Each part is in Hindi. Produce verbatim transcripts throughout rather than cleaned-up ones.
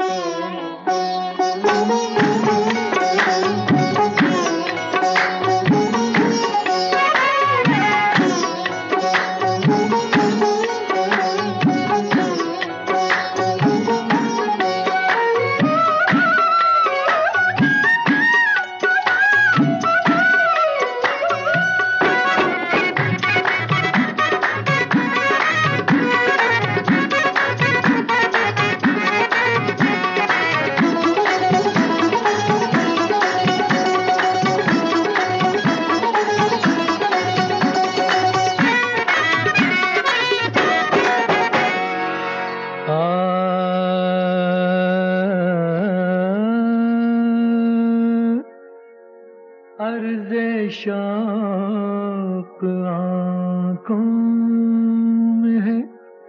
अर्ज़े शौक़ आँखों में है,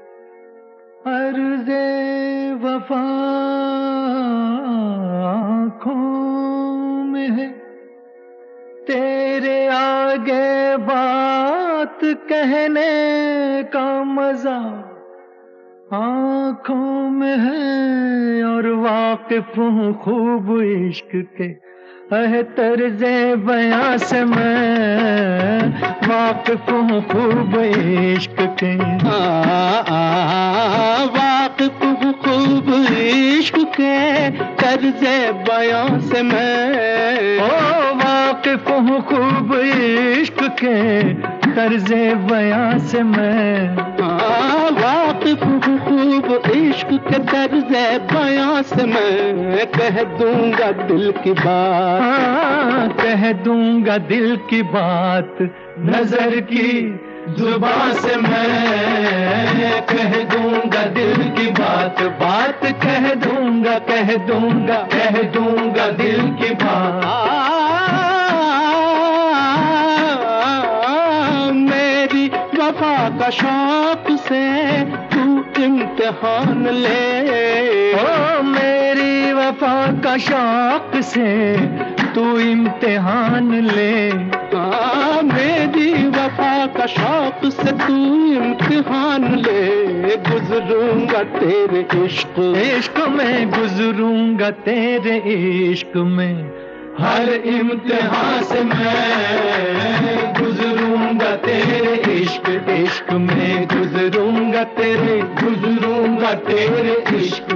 अर्ज़े वफ़ा आँखों में है। तेरे आगे बात कहने का मज़ा आँखों में है, और वाक़िफ़ हूँ खूब इश्क़ के है तर्ज़े बयां से मैं, वाक़िफ़ हूँ खूब इश्क़ के। वाक़िफ़ हूँ खूब इश्क़ के तर्ज़े बयां से मैं, ओ वाक़िफ़ हूँ खूब इश्क़ के तर्ज़े बयां से मैं। वाक़िफ़ हूँ खूब इश्क़ के तर्ज़े बयां से मैं, कह दूंगा दिल की बात, हाँ, कह दूंगा दिल की बात नजर की जुबान से मैं, कह दूंगा दिल की बात, बात कह दूंगा, कह दूंगा, कह दूंगा दिल की बात। मेरी वफा का शौक से तू इम्तिहान ले, ओ मेरी वफा का शौक से तू इम्तिहान ले। हाँ, मेरी वफा का शौक से तू इम्तिहान ले, गुजरूंगा तेरे इश्क इश्क में, गुजरूंगा तेरे इश्क में, हर इम्तिहान से मैं गुजरूंगा तेरे इश्क, इश्क में गुजरूंगा तेरे, गुजरूंगा तेरे इश्क।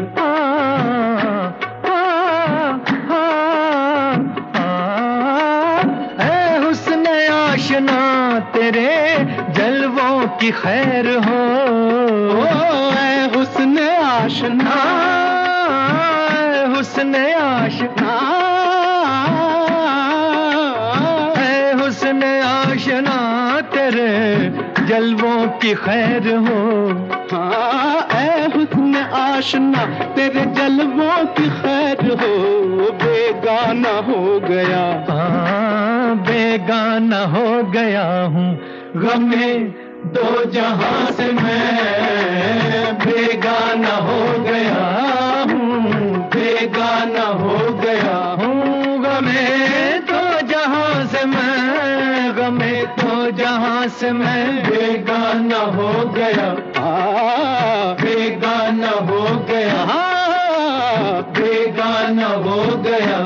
आशना तेरे जलवों की खैर हो, ऐ हुस्न आशना, हुस्न आशना, ऐ हुस्न आशना तेरे जलवों की खैर हो। हाँ, ऐ हुस्न आशना तेरे जलवों की खैर हो, बेगाना हो गया, हाँ बेगाना हो गया हूँ गमे दो जहां से मैं, बेगाना हो गया हूँ, बेगाना हो गया हूँ गमे दो जहां से मैं, गमे दो जहां से मैं बेगाना हो गया, बेगाना हो गया, बेगाना हो गया,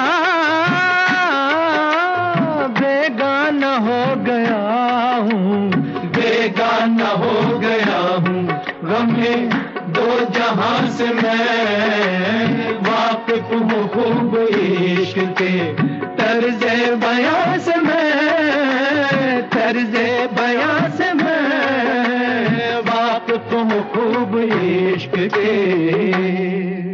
बेगाना हो गया हूँ, बेगाना हो गया हूँ गमे दो जहां से मैं, वाक़िफ़ हूँ खूब इश्क़ के तर्ज़े बयां से मैं, तर्ज़े बयां से मैं वाक़िफ़ हूँ खूब इश्क़ के।